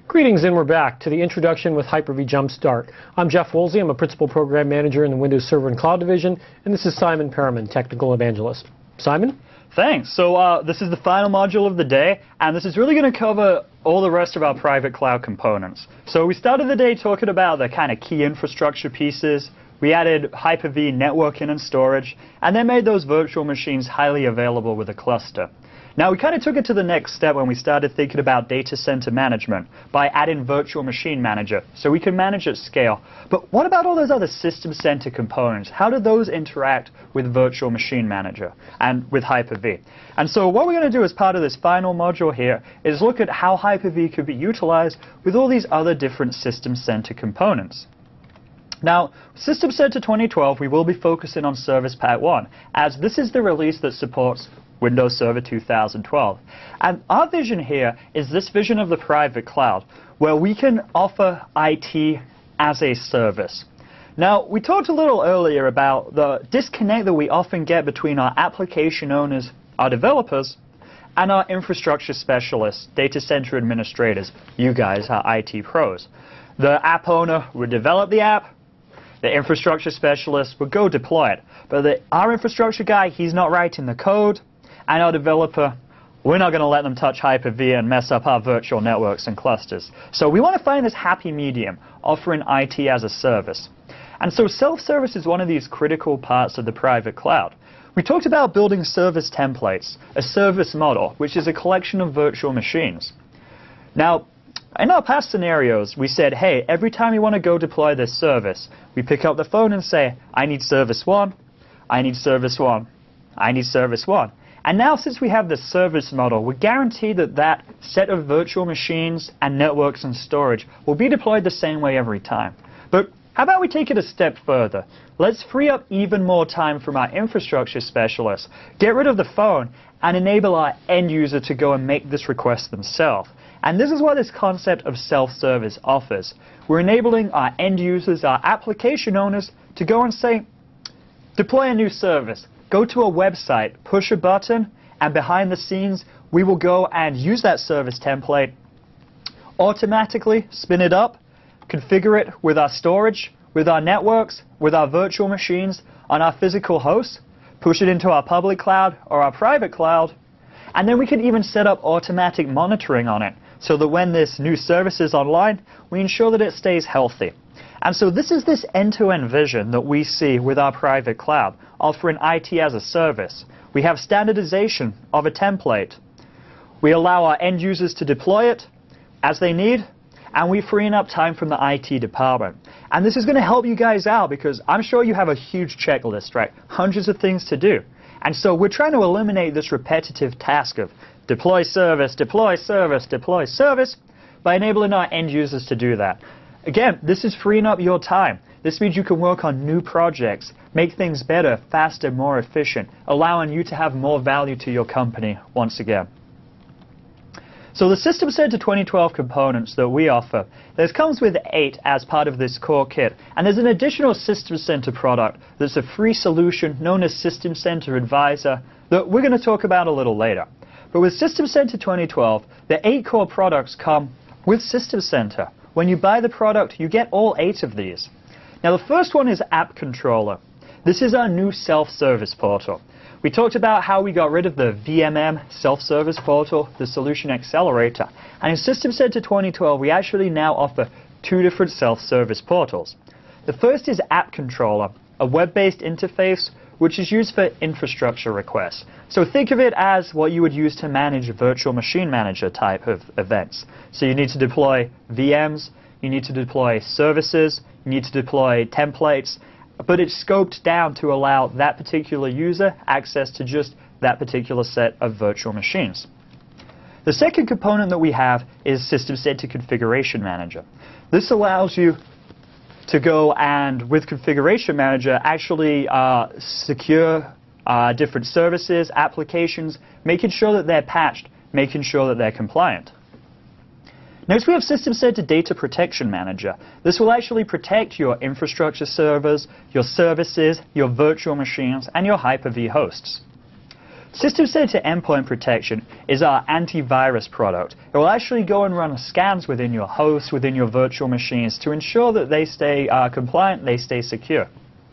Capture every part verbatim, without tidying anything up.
Greetings, and we're back to the introduction with Hyper-V Jumpstart. I'm Jeff Woolsey. I'm a Principal Program Manager in the Windows Server and Cloud Division, and this is Simon Perriman, Technical Evangelist. Simon? Thanks. So uh, this is the final module of the day, and this is really going to cover all the rest of our private cloud components. So we started the day talking about the kind of key infrastructure pieces. We added Hyper-V networking and storage, and then made those virtual machines highly available with a cluster. Now, we kind of took it to the next step when we started thinking about data center management by adding Virtual Machine Manager, so we can manage at scale. But what about all those other system center components? How do those interact with Virtual Machine Manager and with Hyper-V? And so what we're going to do as part of this final module here is look at how Hyper-V could be utilized with all these other different system center components. Now, System Center twenty twelve, we will be focusing on Service Pack one, as this is the release that supports Windows Server two thousand twelve. And our vision here is this vision of the private cloud, where we can offer I T as a service. Now, we talked a little earlier about the disconnect that we often get between our application owners, our developers, and our infrastructure specialists, data center administrators, you guys, our I T pros. The app owner would develop the app, the infrastructure specialist would go deploy it. But the, our infrastructure guy, he's not writing the code, and our developer, we're not going to let them touch Hyper-V and mess up our virtual networks and clusters. So we want to find this happy medium, offering I T as a service. And so self-service is one of these critical parts of the private cloud. We talked about building service templates, a service model, which is a collection of virtual machines. Now, in our past scenarios, we said, hey, every time you want to go deploy this service, we pick up the phone and say, I need service one, I need service one, I need service one. And now, since we have this service model, we're guaranteed that that set of virtual machines and networks and storage will be deployed the same way every time. But how about we take it a step further? Let's free up even more time from our infrastructure specialists, get rid of the phone, and enable our end user to go and make this request themselves. And this is what this concept of self-service offers. We're enabling our end users, our application owners, to go and say, deploy a new service. Go to a website, push a button, and behind the scenes, we will go and use that service template, automatically spin it up, configure it with our storage, with our networks, with our virtual machines on our physical hosts, push it into our public cloud or our private cloud, and then we can even set up automatic monitoring on it, so that when this new service is online, we ensure that it stays healthy. And so this is this end-to-end vision that we see with our private cloud, offering I T as a service. We have standardization of a template. We allow our end users to deploy it as they need, and we're freeing up time from the I T department. And this is going to help you guys out because I'm sure you have a huge checklist, right? Hundreds of things to do. And so we're trying to eliminate this repetitive task of deploy service, deploy service, deploy service by enabling our end users to do that. Again, this is freeing up your time. This means you can work on new projects, make things better, faster, more efficient, allowing you to have more value to your company once again. So the System Center twenty twelve components that we offer, this comes with eight as part of this core kit, and there's an additional System Center product that's a free solution known as System Center Advisor that we're going to talk about a little later. But with System Center twenty twelve, the eight core products come with System Center. When you buy the product, you get all eight of these. Now, the first one is App Controller. This is our new self-service portal. We talked about how we got rid of the V M M self-service portal, the Solution Accelerator. And in System Center twenty twelve, we actually now offer two different self-service portals. The first is App Controller, a web-based interface which is used for infrastructure requests. So think of it as what you would use to manage a virtual machine manager type of events. So you need to deploy V Ms, you need to deploy services, you need to deploy templates, but it's scoped down to allow that particular user access to just that particular set of virtual machines. The second component that we have is System Center Configuration Manager. This allows you to go and, with Configuration Manager, actually uh, secure uh, different services, applications, making sure that they're patched, making sure that they're compliant. Next, we have System Center Data Protection Manager. This will actually protect your infrastructure servers, your services, your virtual machines, and your Hyper-V hosts. System Center Endpoint Protection is our antivirus product. It will actually go and run scans within your hosts, within your virtual machines to ensure that they stay uh, compliant, they stay secure.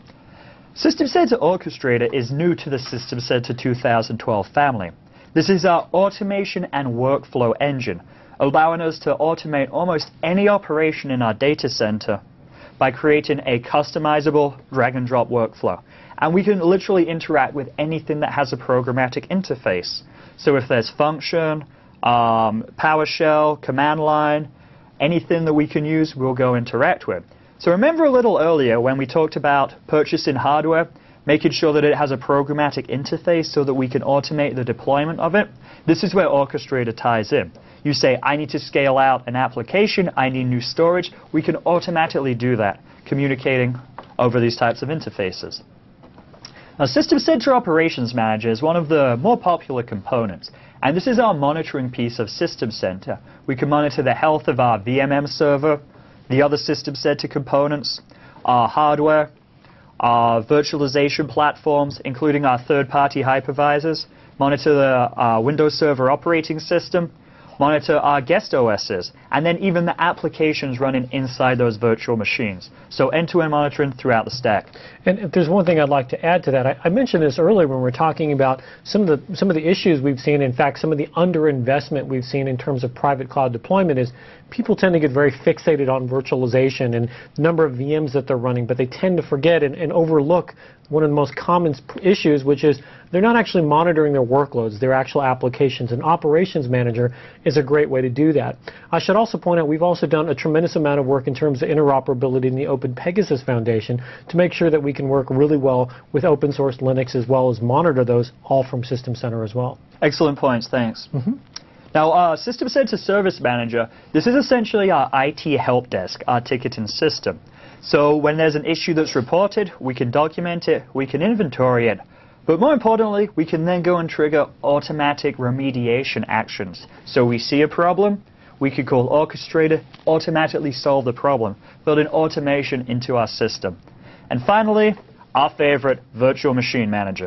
System Center Orchestrator is new to the System Center two thousand twelve family. This is our automation and workflow engine, allowing us to automate almost any operation in our data center by creating a customizable drag-and-drop workflow. And we can literally interact with anything that has a programmatic interface. So if there's function, um, PowerShell, command line, anything that we can use, we'll go interact with. So remember a little earlier when we talked about purchasing hardware, making sure that it has a programmatic interface so that we can automate the deployment of it? This is where Orchestrator ties in. You say, I need to scale out an application, I need new storage. We can automatically do that, communicating over these types of interfaces. Now, System Center Operations Manager is one of the more popular components, and this is our monitoring piece of System Center. We can monitor the health of our V M M server, the other System Center components, our hardware, our virtualization platforms, including our third-party hypervisors, monitor the uh, Windows Server operating system, monitor our guest O Ss, and then even the applications running inside those virtual machines. So end-to-end monitoring throughout the stack. And if there's one thing I'd like to add to that, I, I mentioned this earlier when we were talking about some of the some of the issues we've seen. In fact, some of the underinvestment we've seen in terms of private cloud deployment is people tend to get very fixated on virtualization and the number of V Ms that they're running, but they tend to forget and, and overlook one of the most common issues, which is they're not actually monitoring their workloads, their actual applications. And Operations Manager is a great way to do that. I should also point out we've also done a tremendous amount of work in terms of interoperability in the Open Pegasus Foundation to make sure that we can work really well with open source Linux as well as monitor those all from System Center as well. Excellent points, thanks. Mm-hmm. Now, uh, System Center Service Manager, this is essentially our I T help desk, our ticketing system. So when there's an issue that's reported, we can document it, we can inventory it, but more importantly, we can then go and trigger automatic remediation actions. So we see a problem, we could call Orchestrator, automatically solve the problem, building automation into our system. And finally, our favorite, Virtual Machine Manager.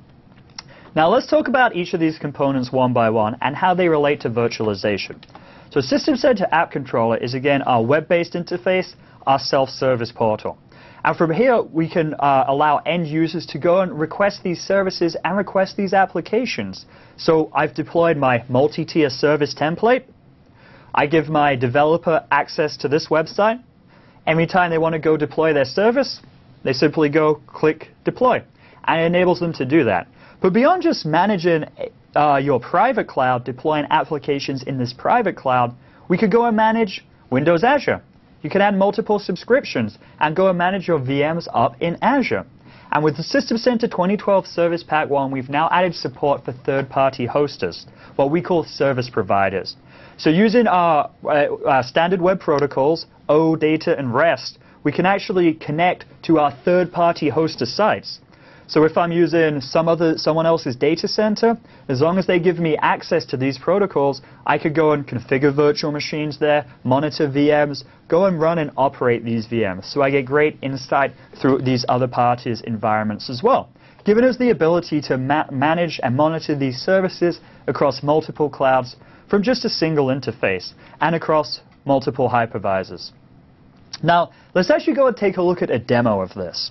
Now let's talk about each of these components one by one and how they relate to virtualization. So System Center App Controller is again our web-based interface, our self-service portal. And from here we can uh, allow end users to go and request these services and request these applications. So I've deployed my multi-tier service template. I give my developer access to this website. Anytime they want to go deploy their service, they simply go click deploy, and it enables them to do that. But beyond just managing uh, your private cloud, deploying applications in this private cloud, we could go and manage Windows Azure. You can add multiple subscriptions and go and manage your V Ms up in Azure. And with the System Center twenty twelve Service Pack one, we've now added support for third-party hosters, what we call service providers. So using our, uh, our standard web protocols, OData and REST, we can actually connect to our third-party hoster sites. So if I'm using some other, someone else's data center, as long as they give me access to these protocols, I could go and configure virtual machines there, monitor V Ms, go and run and operate these V Ms. So I get great insight through these other parties' environments as well, giving us the ability to ma manage and monitor these services across multiple clouds from just a single interface and across multiple hypervisors. Now, let's actually go and take a look at a demo of this.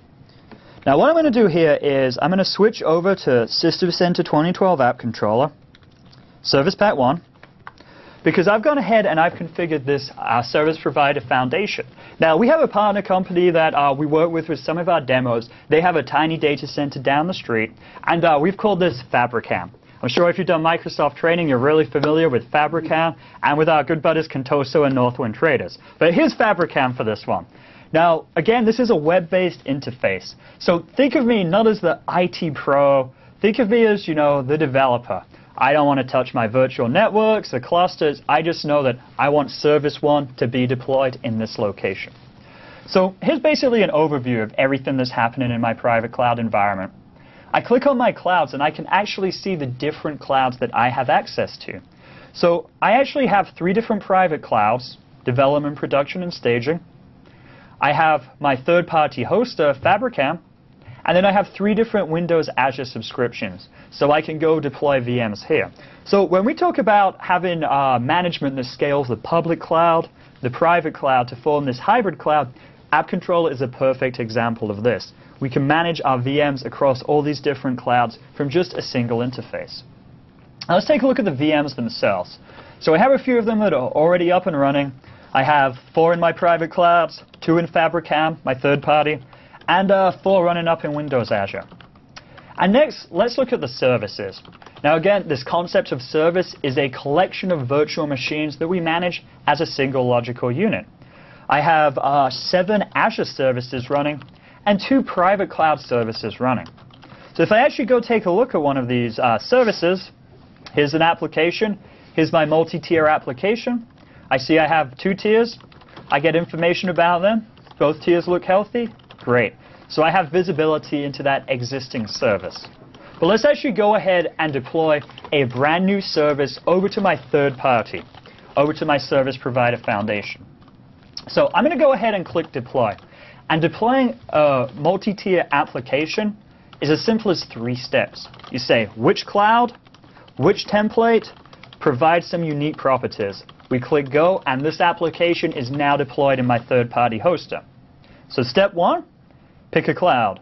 Now what I'm going to do here is I'm going to switch over to System Center twenty twelve App Controller, Service Pack one, because I've gone ahead and I've configured this uh, Service Provider Foundation. Now we have a partner company that uh, we work with with some of our demos. They have a tiny data center down the street, and uh, we've called this Fabricam. I'm sure if you've done Microsoft training, you're really familiar with Fabricam and with our good buddies Contoso and Northwind Traders. But here's Fabricam for this one. Now, again, this is a web-based interface. So think of me not as the I T pro. Think of me as, you know, the developer. I don't want to touch my virtual networks, the clusters. I just know that I want Service one to be deployed in this location. So here's basically an overview of everything that's happening in my private cloud environment. I click on my clouds and I can actually see the different clouds that I have access to. So I actually have three different private clouds: development, production, and staging. I have my third-party hoster, Fabricam, And then I have three different Windows Azure subscriptions, so I can go deploy V Ms here. So when we talk about having uh, management that scales the public cloud, the private cloud to form this hybrid cloud, App Controller is a perfect example of this. We can manage our V Ms across all these different clouds from just a single interface. Now let's take a look at the V Ms themselves. So I have a few of them that are already up and running. I have four in my private clouds, two in Fabricam, my third party, and uh, four running up in Windows Azure. And next, let's look at the services. Now again, this concept of service is a collection of virtual machines that we manage as a single logical unit. I have uh, seven Azure services running and two private cloud services running. So if I actually go take a look at one of these uh, services, here's an application, here's my multi-tier application. I see I have two tiers, I get information about them, both tiers look healthy, great. So I have visibility into that existing service. But let's actually go ahead and deploy a brand new service over to my third party, over to my service provider foundation. So I'm going to go ahead and click deploy. And deploying a multi-tier application is as simple as three steps. You say which cloud, which template, provide some unique properties. We click go, and this application is now deployed in my third-party hoster. So step one, pick a cloud.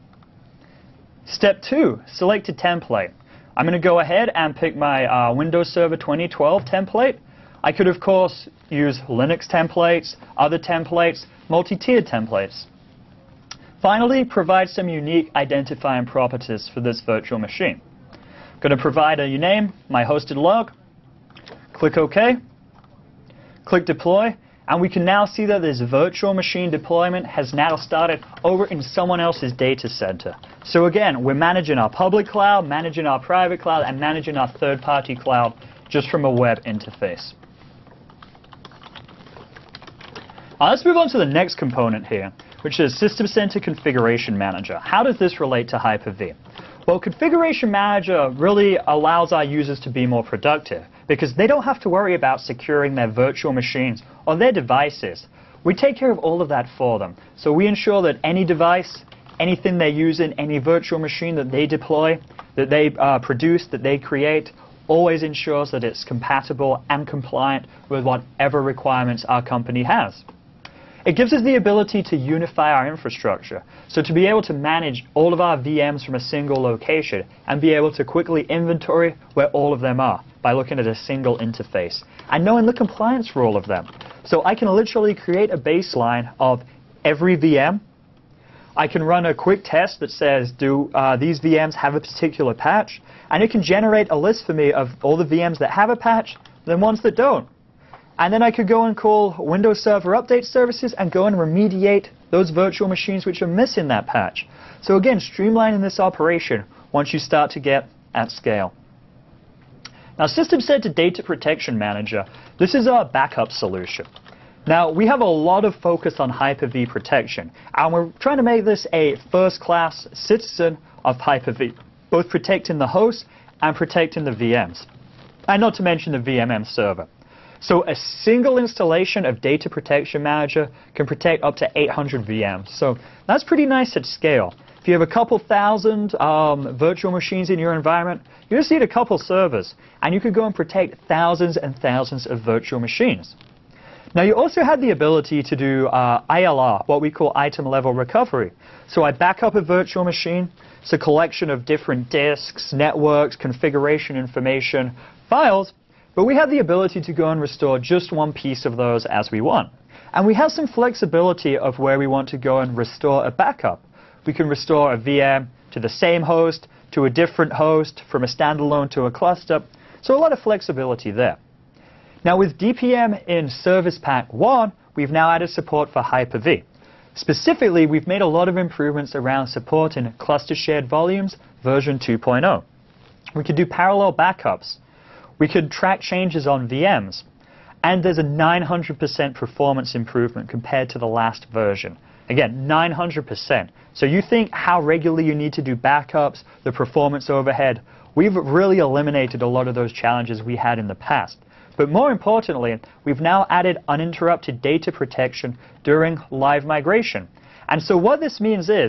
Step two, select a template. I'm going to go ahead and pick my uh, Windows Server twenty twelve template. I could, of course, use Linux templates, other templates, multi-tiered templates. Finally, provide some unique identifying properties for this virtual machine. I'm going to provide a name, my hosted log, click OK, click deploy, and we can now see that this virtual machine deployment has now started over in someone else's data center. So again, we're managing our public cloud, managing our private cloud, and managing our third-party cloud just from a web interface. Uh, let's move on to the next component here, which is System Center Configuration Manager. How does this relate to Hyper-V? Well, Configuration Manager really allows our users to be more productive because they don't have to worry about securing their virtual machines or their devices. We take care of all of that for them. So we ensure that any device, anything they're using, any virtual machine that they deploy, that they uh, produce, that they create, always ensures that it's compatible and compliant with whatever requirements our company has. It gives us the ability to unify our infrastructure, so to be able to manage all of our V Ms from a single location and be able to quickly inventory where all of them are by looking at a single interface and knowing the compliance for all of them. So I can literally create a baseline of every V M. I can run a quick test that says, do uh, these V Ms have a particular patch? And it can generate a list for me of all the V Ms that have a patch, and ones that don't. And then I could go and call Windows Server Update Services and go and remediate those virtual machines which are missing that patch. So again, streamlining this operation once you start to get at scale. Now, System Center Data Protection Manager, this is our backup solution. Now, we have a lot of focus on Hyper-V protection, and we're trying to make this a first-class citizen of Hyper-V, both protecting the host and protecting the V Ms, and not to mention the V M M server. So a single installation of Data Protection Manager can protect up to eight hundred V Ms. So that's pretty nice at scale. If you have a couple thousand um, virtual machines in your environment, you just need a couple servers, and you could go and protect thousands and thousands of virtual machines. Now, you also had the ability to do uh, I L R, what we call item level recovery. So I back up a virtual machine. It's a collection of different disks, networks, configuration information, files. But we have the ability to go and restore just one piece of those as we want. And we have some flexibility of where we want to go and restore a backup. We can restore a V M to the same host, to a different host, from a standalone to a cluster. So a lot of flexibility there. Now with D P M in Service Pack one, we've now added support for Hyper-V. Specifically, we've made a lot of improvements around support in Cluster Shared Volumes version two point oh. We could do parallel backups. We could track changes on V Ms, and there's a nine hundred percent performance improvement compared to the last version. Again, nine hundred percent. So you think how regularly you need to do backups, the performance overhead. We've really eliminated a lot of those challenges we had in the past. But more importantly, we've now added uninterrupted data protection during live migration. And so what this means is,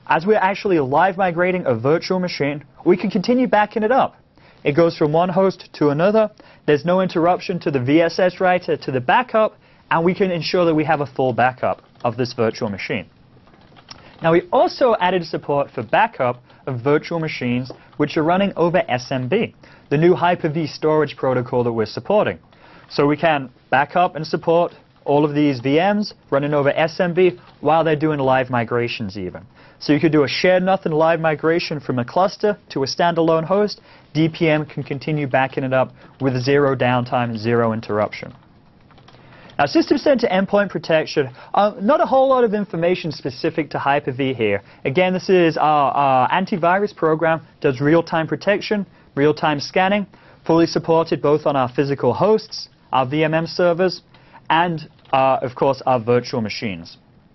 as we're actually live migrating a virtual machine, we can continue backing it up. It goes from one host to another. There's no interruption to the V S S writer to the backup, and we can ensure that we have a full backup of this virtual machine. Now, we also added support for backup of virtual machines which are running over S M B, the new Hyper-V storage protocol that we're supporting. So we can back up and support all of these V Ms running over S M B while they're doing live migrations even. So you could do a shared nothing live migration from a cluster to a standalone host. D P M can continue backing it up with zero downtime, zero interruption. Now, System Center Endpoint Protection, uh, not a whole lot of information specific to Hyper-V here. Again, this is our, our antivirus program, does real-time protection, real-time scanning, fully supported both on our physical hosts, our V M M servers, and, uh, of course, our virtual machines.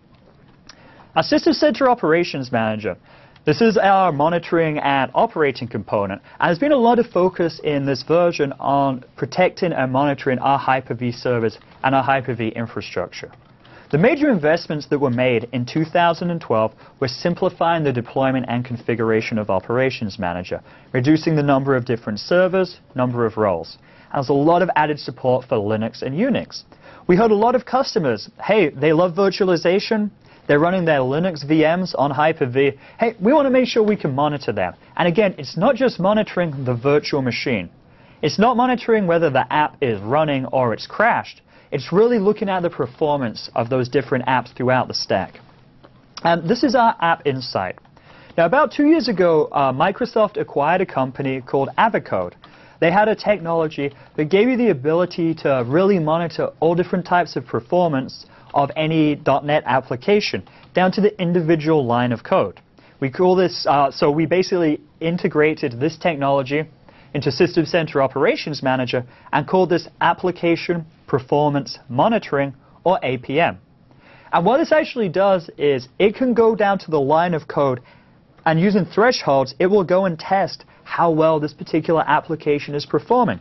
Our System Center Operations Manager. This is our monitoring and operating component, and there's been a lot of focus in this version on protecting and monitoring our Hyper-V servers and our Hyper-V infrastructure. The major investments that were made in two thousand twelve were simplifying the deployment and configuration of Operations Manager, reducing the number of different servers, number of roles. And there's a lot of added support for Linux and Unix. We heard a lot of customers, hey, they love virtualization, they're running their Linux V Ms on Hyper-V. Hey, we want to make sure we can monitor them. And again, it's not just monitoring the virtual machine. It's not monitoring whether the app is running or it's crashed. It's really looking at the performance of those different apps throughout the stack. And this is our App Insight. Now, about two years ago, uh, Microsoft acquired a company called Avicode. They had a technology that gave you the ability to really monitor all different types of performance of any dot net application, down to the individual line of code. We call this, uh, so we basically integrated this technology into System Center Operations Manager and called this Application Performance Monitoring, or A P M. And what this actually does is it can go down to the line of code, and using thresholds, it will go and test how well this particular application is performing.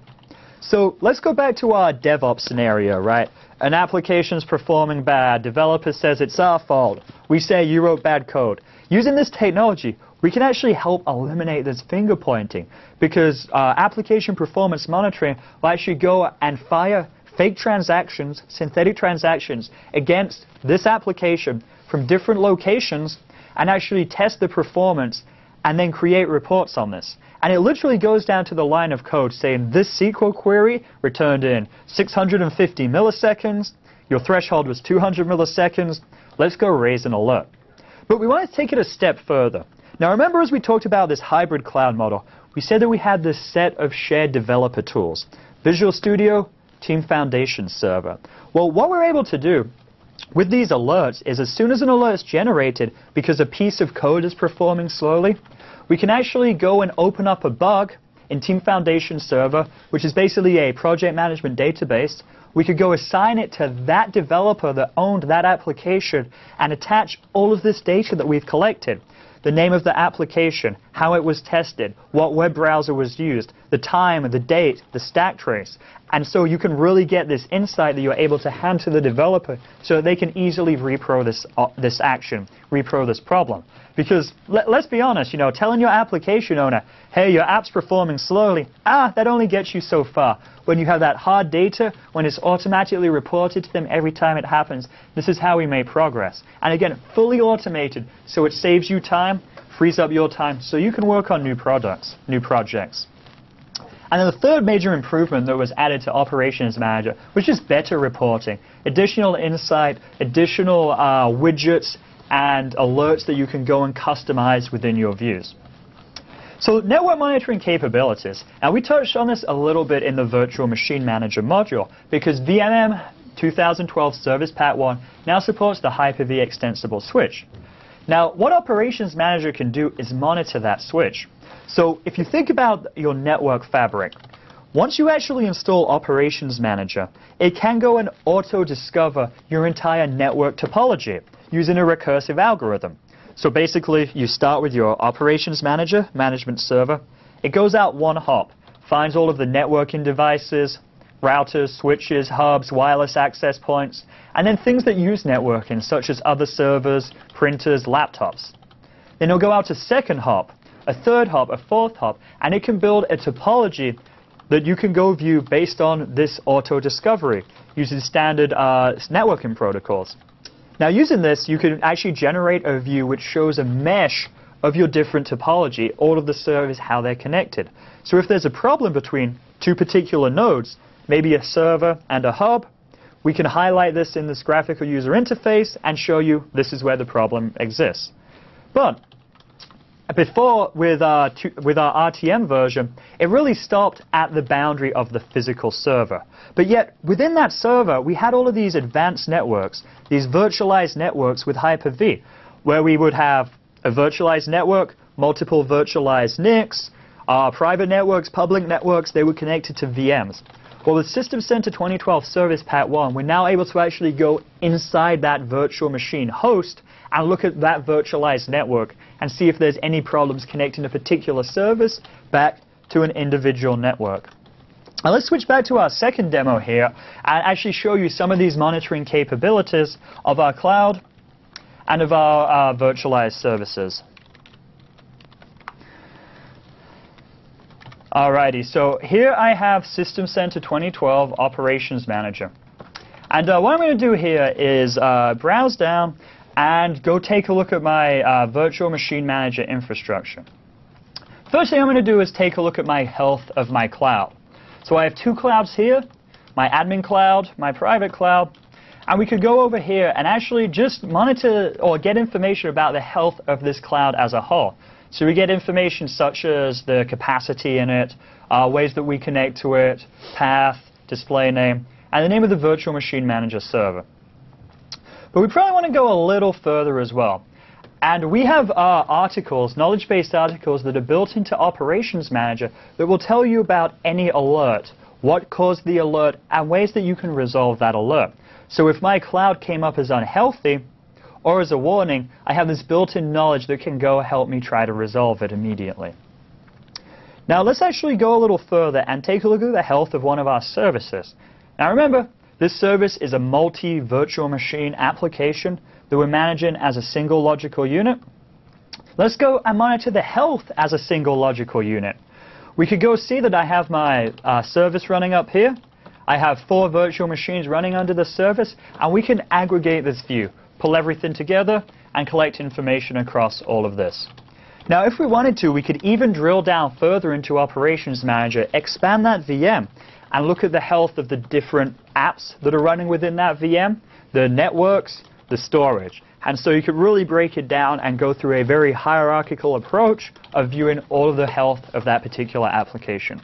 So let's go back to our DevOps scenario, right? An application's performing bad. Developer says it's our fault. We say you wrote bad code. Using this technology, we can actually help eliminate this finger pointing, because uh, application performance monitoring will actually go and fire fake transactions, synthetic transactions against this application from different locations and actually test the performance and then create reports on this. And it literally goes down to the line of code saying this S Q L query returned in six hundred fifty milliseconds, your threshold was two hundred milliseconds, let's go raise an alert. But we want to take it a step further. Now remember, as we talked about this hybrid cloud model, we said that we had this set of shared developer tools, Visual Studio, Team Foundation Server. Well, what we're able to do with these alerts is as soon as an alert is generated because a piece of code is performing slowly, we can actually go and open up a bug in Team Foundation Server, which is basically a project management database. We could go assign it to that developer that owned that application and attach all of this data that we've collected. The name of the application, how it was tested, what web browser was used, the time, the date, the stack trace. And so you can really get this insight that you're able to hand to the developer so that they can easily repro this, uh, this action, repro this problem. Because let, let's be honest, you know, telling your application owner, hey, your app's performing slowly, ah, that only gets you so far. When you have that hard data, when it's automatically reported to them every time it happens, this is how we make progress. And again, fully automated, so it saves you time, frees up your time, so you can work on new products, new projects. And then the third major improvement that was added to Operations Manager was just better reporting, additional insight, additional uh, widgets, and alerts that you can go and customize within your views. So network monitoring capabilities. Now we touched on this a little bit in the Virtual Machine Manager module, because V M M twenty twelve Service Pack one now supports the Hyper-V extensible switch. Now what Operations Manager can do is monitor that switch. So if you think about your network fabric, once you actually install Operations Manager, it can go and auto-discover your entire network topology using a recursive algorithm. So basically, you start with your Operations Manager, management server. It goes out one hop, finds all of the networking devices, routers, switches, hubs, wireless access points, and then things that use networking, such as other servers, printers, laptops. Then it'll go out to second hop, a third hop, a fourth hop, and it can build a topology that you can go view based on this auto-discovery using standard uh, networking protocols. Now using this, you can actually generate a view which shows a mesh of your different topology, all of the servers, how they're connected. So if there's a problem between two particular nodes, maybe a server and a hub, we can highlight this in this graphical user interface and show you this is where the problem exists. But before, with our, with our R T M version, it really stopped at the boundary of the physical server. But yet, within that server, we had all of these advanced networks, these virtualized networks with Hyper-V, where we would have a virtualized network, multiple virtualized N I Cs, our private networks, public networks, they were connected to V Ms. Well, with System Center twenty twelve Service Pack one, we're now able to actually go inside that virtual machine host and look at that virtualized network and see if there's any problems connecting a particular service back to an individual network. Now let's switch back to our second demo here and actually show you some of these monitoring capabilities of our cloud and of our uh, virtualized services. Alrighty, so here I have System Center twenty twelve Operations Manager. And uh, what I'm going to do here is uh, browse down and go take a look at my uh, Virtual Machine Manager infrastructure. First thing I'm going to do is take a look at my health of my cloud. So I have two clouds here, my admin cloud, my private cloud, and we could go over here and actually just monitor or get information about the health of this cloud as a whole. So we get information such as the capacity in it, uh, ways that we connect to it, path, display name, and the name of the Virtual Machine Manager server. But we probably want to go a little further as well. And we have uh, articles, knowledge-based articles that are built into Operations Manager that will tell you about any alert, what caused the alert, and ways that you can resolve that alert. So if my cloud came up as unhealthy, or as a warning, I have this built-in knowledge that can go help me try to resolve it immediately. Now let's actually go a little further and take a look at the health of one of our services. Now remember, this service is a multi-virtual machine application that we're managing as a single logical unit. Let's go and monitor the health as a single logical unit. We could go see that I have my uh, service running up here. I have four virtual machines running under the service, and we can aggregate this view, pull everything together, and collect information across all of this. Now, if we wanted to, we could even drill down further into Operations Manager, expand that V M, and look at the health of the different apps that are running within that V M, the networks, the storage. And so you could really break it down and go through a very hierarchical approach of viewing all of the health of that particular application.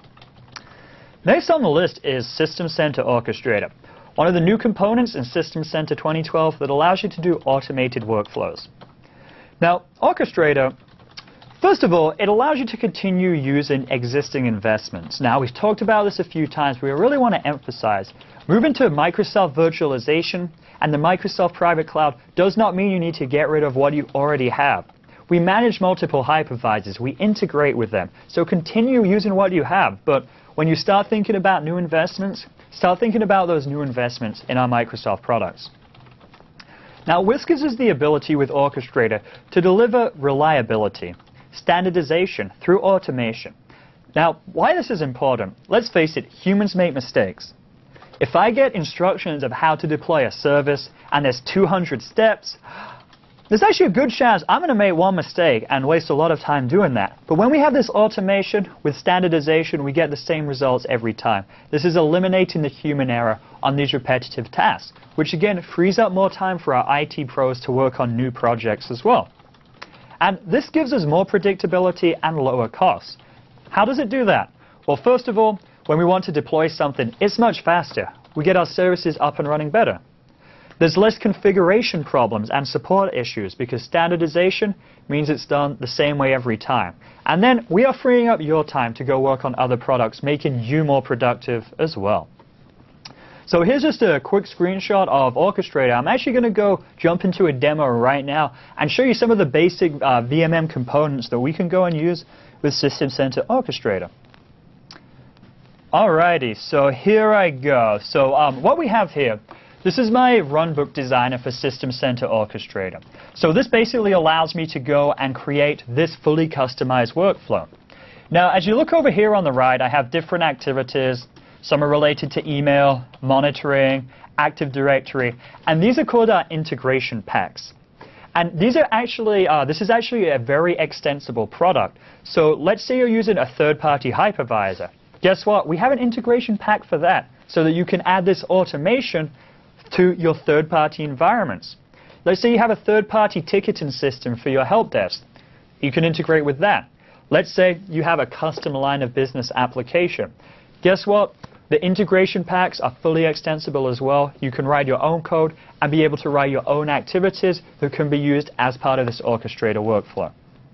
Next on the list is System Center Orchestrator, one of the new components in System Center twenty twelve that allows you to do automated workflows. Now, Orchestrator, first of all, it allows you to continue using existing investments. Now, we've talked about this a few times, but we really want to emphasize, moving to Microsoft virtualization and the Microsoft private cloud does not mean you need to get rid of what you already have. We manage multiple hypervisors, we integrate with them, so continue using what you have, but when you start thinking about new investments, start thinking about those new investments in our Microsoft products. Now, this gives us the ability with Orchestrator to deliver reliability, standardization through automation. Now, why this is important? Let's face it, humans make mistakes. If I get instructions of how to deploy a service and there's two hundred steps, there's actually a good chance I'm going to make one mistake and waste a lot of time doing that. But when we have this automation with standardization, we get the same results every time. This is eliminating the human error on these repetitive tasks, which again frees up more time for our I T pros to work on new projects as well. And this gives us more predictability and lower costs. How does it do that? Well, first of all, when we want to deploy something, it's much faster. We get our services up and running better. There's less configuration problems and support issues because standardization means it's done the same way every time. And then we are freeing up your time to go work on other products, making you more productive as well. So here's just a quick screenshot of Orchestrator. I'm actually going to go jump into a demo right now and show you some of the basic uh, V M M components that we can go and use with System Center Orchestrator. Alrighty, so here I go. So um, what we have here, This is my runbook designer for System Center Orchestrator. So this basically allows me to go and create this fully customized workflow. Now, as you look over here on the right, I have different activities. Some are related to email, monitoring, Active Directory, and these are called our integration packs. And these are actually, uh, this is actually a very extensible product. So let's say you're using a third-party hypervisor. Guess what? We have an integration pack for that, so that you can add this automation to your third-party environments. Let's say you have a third-party ticketing system for your help desk. You can integrate with that. Let's say you have a custom line of business application. Guess what? The integration packs are fully extensible as well. You can write your own code and be able to write your own activities that can be used as part of this orchestrator workflow.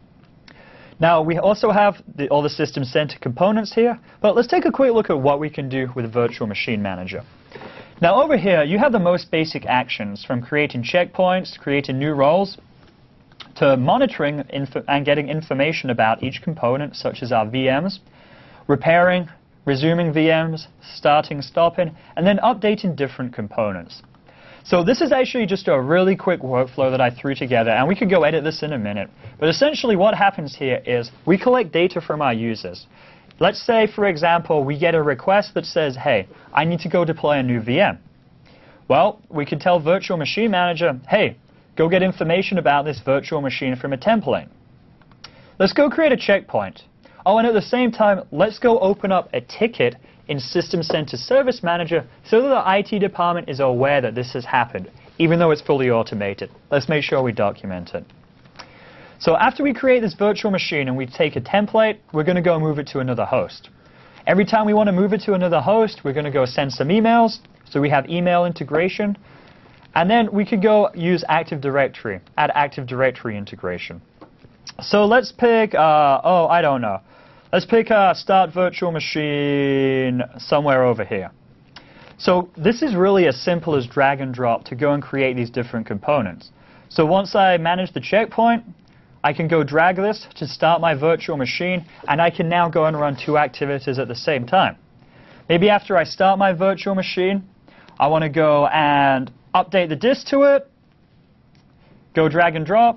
Now, we also have the, all the System Center components here, but let's take a quick look at what we can do with Virtual Machine Manager. Now, over here, you have the most basic actions, from creating checkpoints, creating new roles, to monitoring and getting information about each component, such as our V Ms, repairing, resuming V Ms, starting, stopping, and then updating different components. So this is actually just a really quick workflow that I threw together, and we could go edit this in a minute. But essentially what happens here is we collect data from our users. Let's say, for example, we get a request that says, hey, I need to go deploy a new V M. Well, we could tell Virtual Machine Manager, hey, go get information about this virtual machine from a template. Let's go create a checkpoint. Oh, and at the same time, let's go open up a ticket in System Center Service Manager so that the I T department is aware that this has happened, even though it's fully automated. Let's make sure we document it. So after we create this virtual machine and we take a template, we're going to go move it to another host. Every time we want to move it to another host, we're going to go send some emails. So we have email integration. And then we could go use Active Directory, add Active Directory integration. So let's pick, uh, oh, I don't know. Let's pick a Start Virtual Machine somewhere over here. So this is really as simple as drag and drop to go and create these different components. So once I manage the checkpoint, I can go drag this to start my virtual machine, and I can now go and run two activities at the same time. Maybe after I start my virtual machine, I want to go and update the disk to it, go drag and drop,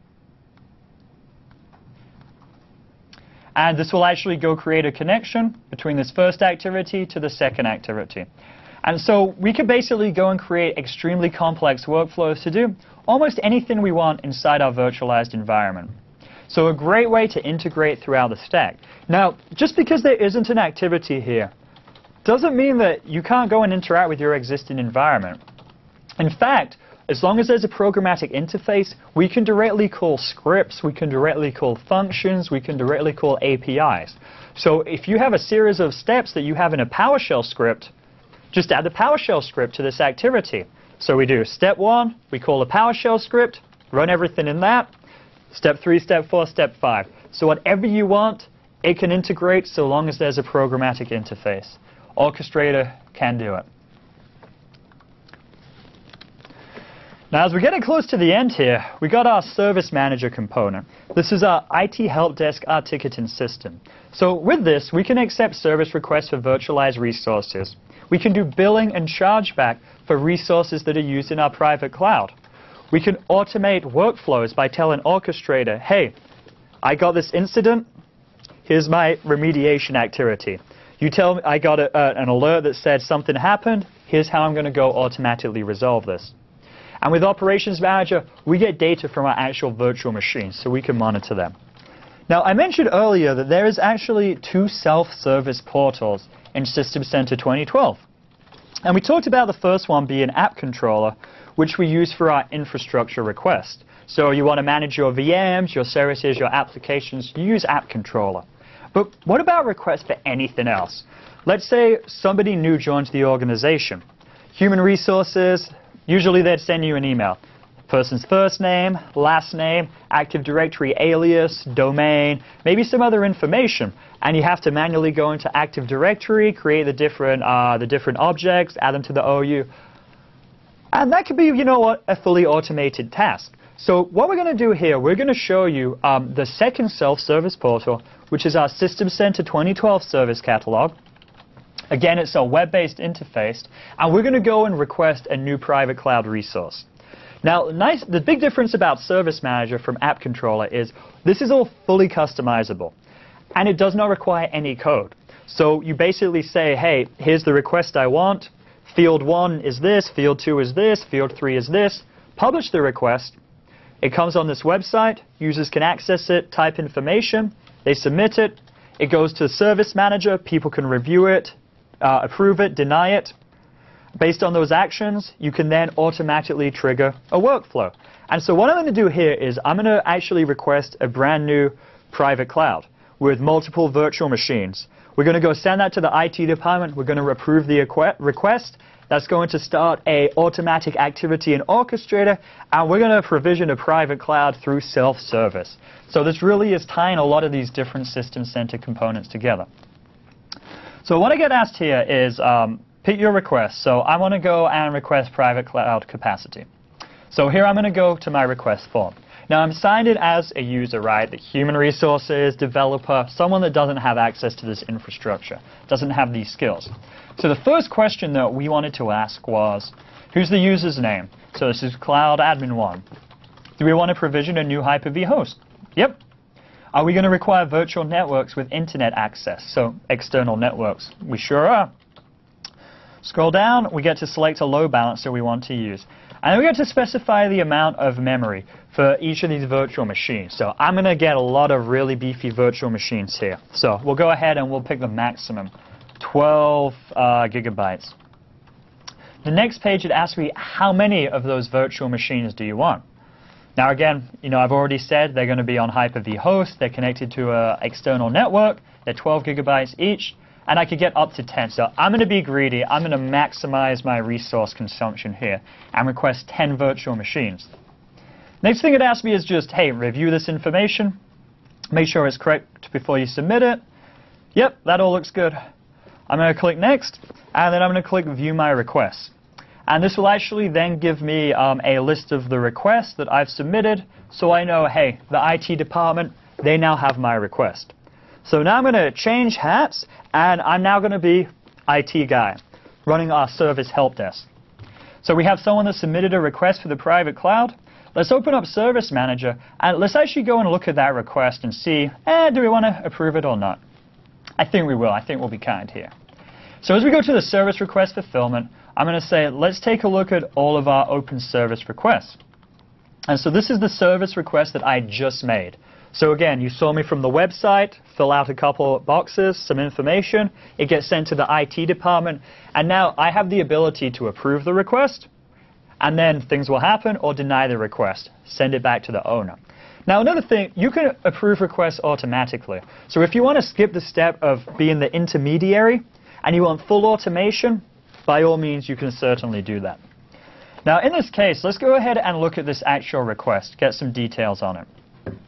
and this will actually go create a connection between this first activity to the second activity. And so we could basically go and create extremely complex workflows to do almost anything we want inside our virtualized environment. So a great way to integrate throughout the stack. Now, just because there isn't an activity here doesn't mean that you can't go and interact with your existing environment. In fact, as long as there's a programmatic interface, we can directly call scripts, we can directly call functions, we can directly call A P Is. So if you have a series of steps that you have in a PowerShell script, just add the PowerShell script to this activity. So we do step one, we call a PowerShell script, run everything in that, step three, step four, step five. So whatever you want, it can integrate so long as there's a programmatic interface. Orchestrator can do it. Now, as we're getting close to the end here, we got our Service Manager component. This is our I T help desk, our ticketing system. So with this, we can accept service requests for virtualized resources. We can do billing and chargeback for resources that are used in our private cloud. We can automate workflows by telling Orchestrator, hey, I got this incident, here's my remediation activity. You tell me I got a, uh, an alert that said something happened, here's how I'm going to go automatically resolve this. And with Operations Manager, we get data from our actual virtual machines, so we can monitor them. Now, I mentioned earlier that there is actually two self-service portals in System Center twenty twelve. And we talked about the first one being App Controller, which we use for our infrastructure request. So you want to manage your V Ms, your services, your applications, you use App Controller. But what about requests for anything else? Let's say somebody new joins the organization. Human resources, usually they'd send you an email. Person's first name, last name, Active Directory alias, domain, maybe some other information. And you have to manually go into Active Directory, create the different, uh, the different objects, add them to the O U. And that could be, you know what, a fully automated task. So what we're going to do here, we're going to show you um, the second self-service portal, which is our System Center twenty twelve Service Catalog. Again, it's a web-based interface, and we're going to go and request a new private cloud resource. Now, nice, the big difference about Service Manager from App Controller is this is all fully customizable, and it does not require any code. So you basically say, hey, here's the request I want. Field one is this, field two is this, field three is this. Publish the request. It comes on this website. Users can access it, type information. They submit it. It goes to the Service Manager. People can review it, uh, approve it, deny it. Based on those actions, you can then automatically trigger a workflow. And so what I'm going to do here is I'm going to actually request a brand new private cloud with multiple virtual machines. We're going to go send that to the I T department. We're going to approve the request. That's going to start a automatic activity in Orchestrator, and we're going to provision a private cloud through self-service. So this really is tying a lot of these different System Center components together. So what I get asked here is um, pick your request. So I want to go and request private cloud capacity. So here I'm going to go to my request form. Now I'm signed in as a user, right? The human resources, developer, someone that doesn't have access to this infrastructure, doesn't have these skills. So the first question that we wanted to ask was, who's the user's name? So this is Cloud Admin one. Do we want to provision a new Hyper-V host? Yep. Are we going to require virtual networks with internet access? So external networks. We sure are. Scroll down, we get to select a load balancer we want to use. And then we get to specify the amount of memory for each of these virtual machines. So I'm going to get a lot of really beefy virtual machines here. So we'll go ahead and we'll pick the maximum, twelve uh, gigabytes. The next page, it asks me how many of those virtual machines do you want? Now again, you know, I've already said they're going to be on Hyper-V host. They're connected to an external network. They're twelve gigabytes each. And I could get up to ten. So I'm going to be greedy. I'm going to maximize my resource consumption here and request ten virtual machines. Next thing it asks me is just, hey, review this information. Make sure it's correct before you submit it. Yep, that all looks good. I'm going to click Next, and then I'm going to click View My Requests. And this will actually then give me um, a list of the requests that I've submitted, so I know, hey, the I T department, they now have my request. So now I'm going to change hats, and I'm now going to be I T guy, running our service help desk. So we have someone that submitted a request for the private cloud. Let's open up Service Manager, and let's actually go and look at that request and see, eh, do we want to approve it or not? I think we will. I think we'll be kind here. So as we go to the service request fulfillment, I'm going to say, let's take a look at all of our open service requests. And so this is the service request that I just made. So again, you saw me from the website, fill out a couple boxes, some information. It gets sent to the I T department. And now I have the ability to approve the request, and then things will happen, or deny the request. Send it back to the owner. Now another thing, you can approve requests automatically. So if you want to skip the step of being the intermediary, and you want full automation, by all means, you can certainly do that. Now in this case, let's go ahead and look at this actual request, get some details on it.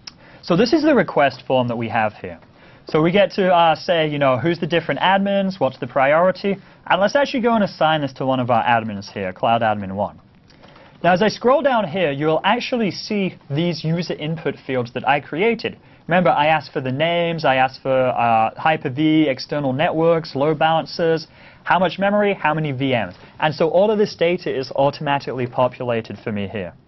So this is the request form that we have here. So we get to uh, say, you know, who's the different admins, what's the priority, and let's actually go and assign this to one of our admins here, Cloud Admin one. Now as I scroll down here, you'll actually see these user input fields that I created. Remember, I asked for the names, I asked for uh, Hyper-V, external networks, load balancers, how much memory, how many V Ms. And so all of this data is automatically populated for me here.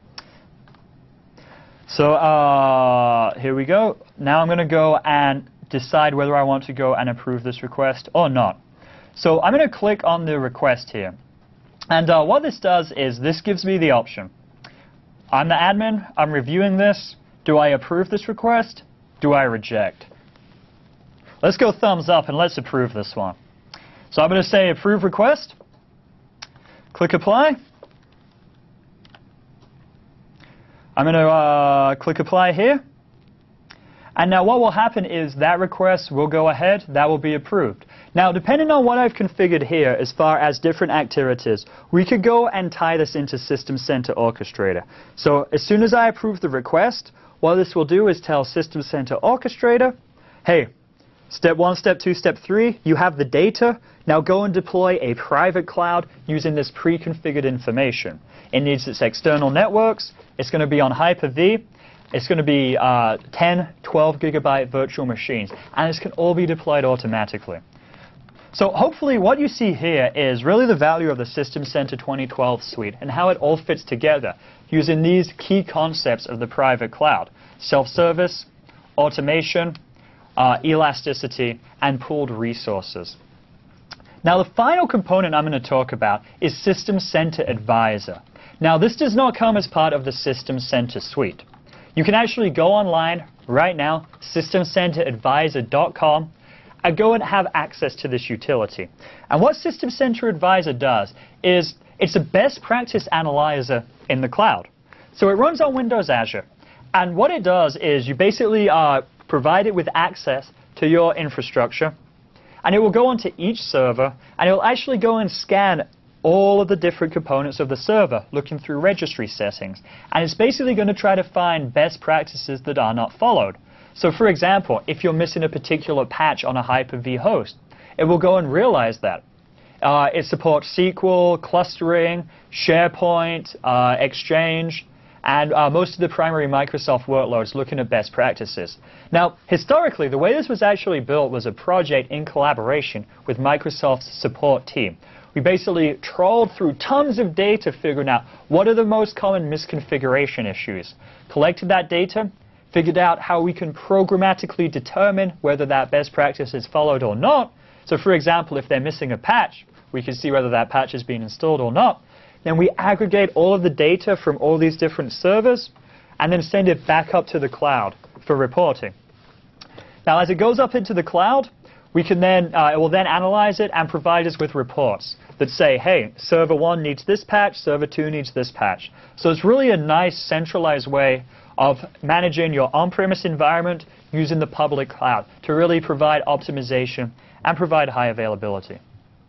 So uh, here we go. Now I'm going to go and decide whether I want to go and approve this request or not. So I'm going to click on the request here. And uh, what this does is this gives me the option. I'm the admin. I'm reviewing this. Do I approve this request? Do I reject? Let's go thumbs up and let's approve this one. So I'm going to say approve request. Click apply. I'm going to uh, click apply here. And now what will happen is that request will go ahead, that will be approved. Now depending on what I've configured here as far as different activities, we could go and tie this into System Center Orchestrator. So as soon as I approve the request, what this will do is tell System Center Orchestrator, hey, step one, step two, step three, you have the data, now go and deploy a private cloud using this pre-configured information. It needs its external networks, it's going to be on Hyper-V, it's going to be uh, ten, twelve gigabyte virtual machines, and this can all be deployed automatically. So hopefully what you see here is really the value of the System Center twenty twelve suite and how it all fits together using these key concepts of the private cloud: self-service, automation, uh, elasticity, and pooled resources. Now the final component I'm going to talk about is System Center Advisor. Now this does not come as part of the System Center suite. You can actually go online right now, system center advisor dot com, and go and have access to this utility. And what System Center Advisor does is it's a best practice analyzer in the cloud. So it runs on Windows Azure. And what it does is you basically uh, provide it with access to your infrastructure, and it will go onto each server, and it will actually go and scan all of the different components of the server, looking through registry settings. And it's basically going to try to find best practices that are not followed. So for example, if you're missing a particular patch on a Hyper-V host, it will go and realize that. Uh, it supports S Q L, clustering, SharePoint, uh, Exchange, and uh, most of the primary Microsoft workloads looking at best practices. Now, historically, the way this was actually built was a project in collaboration with Microsoft's support team. We basically trawled through tons of data figuring out what are the most common misconfiguration issues, collected that data, figured out how we can programmatically determine whether that best practice is followed or not. So for example, if they're missing a patch, we can see whether that patch has been installed or not. Then we aggregate all of the data from all these different servers and then send it back up to the cloud for reporting. Now as it goes up into the cloud, we can then, uh, it will then analyze it and provide us with reports that say, hey, server one needs this patch, server two needs this patch. So it's really a nice centralized way of managing your on-premise environment using the public cloud to really provide optimization and provide high availability.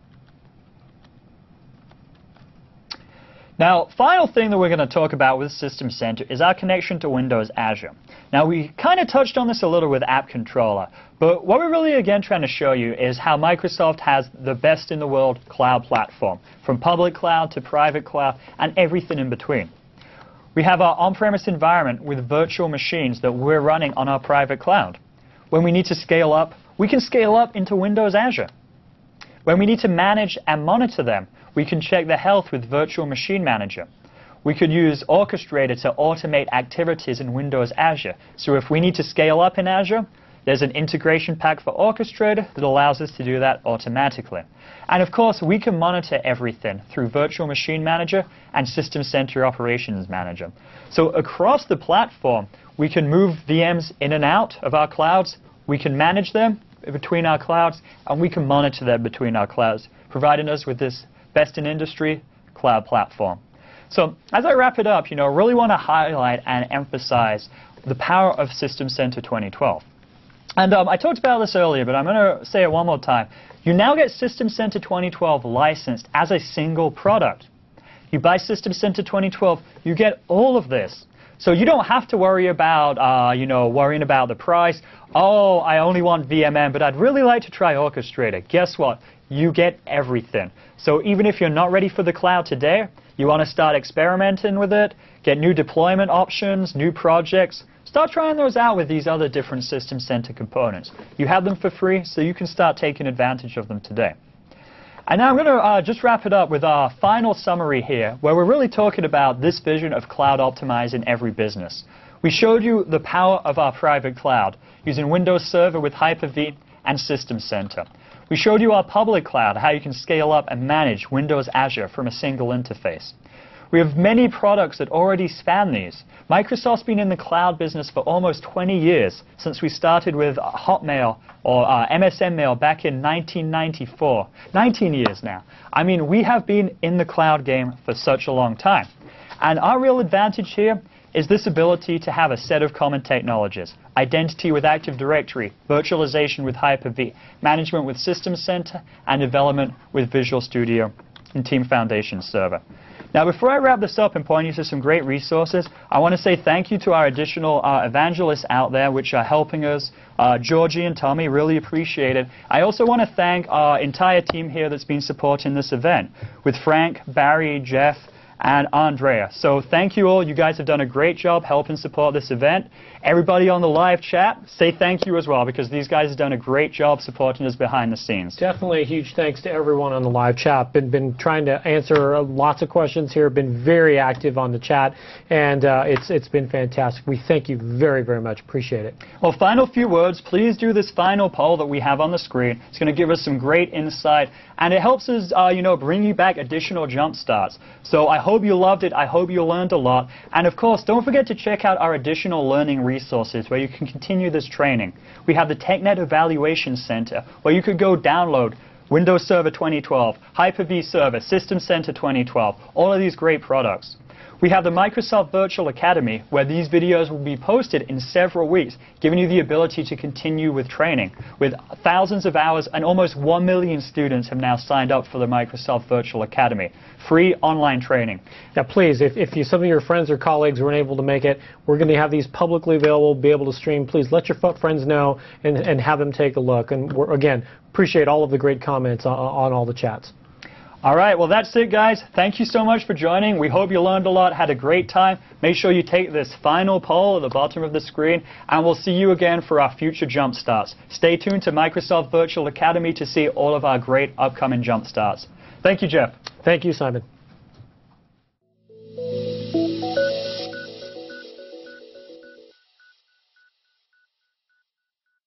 Now, final thing that we're going to talk about with System Center is our connection to Windows Azure. Now, we kind of touched on this a little with App Controller, but what we're really again trying to show you is how Microsoft has the best in the world cloud platform, from public cloud to private cloud and everything in between. We have our on-premise environment with virtual machines that we're running on our private cloud. When we need to scale up, we can scale up into Windows Azure. When we need to manage and monitor them, we can check the health with Virtual Machine Manager. We could use Orchestrator to automate activities in Windows Azure. So if we need to scale up in Azure, there's an integration pack for Orchestrator that allows us to do that automatically. And of course, we can monitor everything through Virtual Machine Manager and System Center Operations Manager. So across the platform, we can move V Ms in and out of our clouds, we can manage them between our clouds, and we can monitor them between our clouds, providing us with this best-in-industry cloud platform. So as I wrap it up, you know, I really want to highlight and emphasize the power of System Center twenty twelve. And um, I talked about this earlier, but I'm going to say it one more time. You now get System Center twenty twelve licensed as a single product. You buy System Center twenty twelve, you get all of this. So you don't have to worry about, uh, you know, worrying about the price. Oh, I only want V M M, but I'd really like to try Orchestrator. Guess what? You get everything. So even if you're not ready for the cloud today, you want to start experimenting with it, get new deployment options, new projects, start trying those out with these other different System Center components. You have them for free, so you can start taking advantage of them today. And now I'm going to uh, just wrap it up with our final summary here, where we're really talking about this vision of cloud optimizing every business. We showed you the power of our private cloud using Windows Server with Hyper-V and System Center. We showed you our public cloud, how you can scale up and manage Windows Azure from a single interface. We have many products that already span these. Microsoft's been in the cloud business for almost twenty years, since we started with Hotmail or uh, M S N Mail back in nineteen ninety-four. nineteen years now. I mean, we have been in the cloud game for such a long time. And our real advantage here is this ability to have a set of common technologies. Identity with Active Directory, virtualization with Hyper-V, management with System Center, and development with Visual Studio and Team Foundation Server. Now, before I wrap this up and point you to some great resources, I want to say thank you to our additional uh, evangelists out there which are helping us. Uh, Georgie and Tommy, really appreciate it. I also want to thank our entire team here that's been supporting this event, with Frank, Barry, Jeff, and Andrea. So thank you all. You guys have done a great job helping support this event. Everybody on the live chat, say thank you as well, because these guys have done a great job supporting us behind the scenes. Definitely a huge thanks to everyone on the live chat. Been, been trying to answer lots of questions here, been very active on the chat, and uh, it's, it's been fantastic. We thank you very, very much. Appreciate it. Well, final few words. Please do this final poll that we have on the screen. It's going to give us some great insight, and it helps us, uh, you know, bring you back additional jump starts. So I hope you loved it. I hope you learned a lot. And of course, don't forget to check out our additional learning resources where you can continue this training. We have the TechNet Evaluation Center, where you could go download Windows Server twenty twelve, Hyper-V Server, System Center twenty twelve, all of these great products. We have the Microsoft Virtual Academy, where these videos will be posted in several weeks, giving you the ability to continue with training. With thousands of hours, and almost one million students have now signed up for the Microsoft Virtual Academy. Free online training. Now, please, if, if you, some of your friends or colleagues weren't able to make it, we're going to have these publicly available, be able to stream. Please let your friends know and, and have them take a look. And we're, again, appreciate all of the great comments on, on all the chats. All right, well, that's it, guys. Thank you so much for joining. We hope you learned a lot, had a great time. Make sure you take this final poll at the bottom of the screen, and we'll see you again for our future jump starts. Stay tuned to Microsoft Virtual Academy to see all of our great upcoming jump starts. Thank you, Jeff. Thank you, Simon.